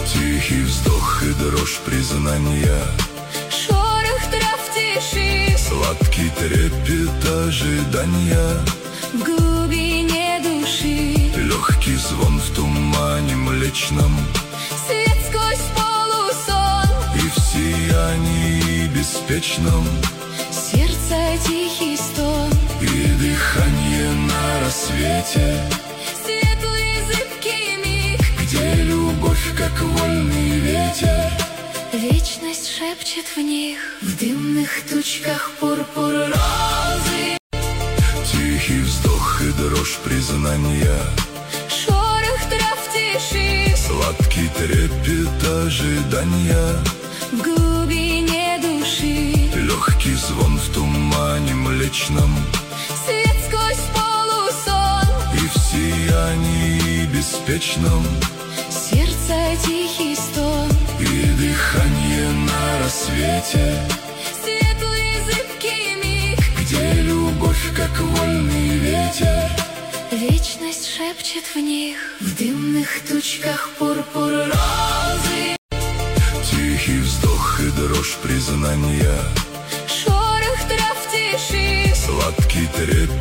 Тихий вздох и дрожь признания, шорох трав в тиши, сладкий трепет ожидания, в глубине души, легкий звон в тумане млечном, свет сквозь полусон, и в сиянии беспечном сердце тихий стон, и дыхание на рассвете, светлый зыбкий миг, где любовь, как вольный ветер, вечность шепчет в них, в дымных тучках пурпур розы, тихий вздох и дрожь признания, шорох трав в тиши, сладкий трепет ожидания, в глубине души, легкий звон в тумане млечном, свет сквозь полусон, и в сиянии беспечном сердце тихий стон, и дыхание на рассвете, светлый зыбкий миг, где любовь, как вольный ветер, вечность шепчет в них, в дымных тучках пурпур розы, тихий вздох и дрожь признания, шорох трав в тиши, сладкий трепет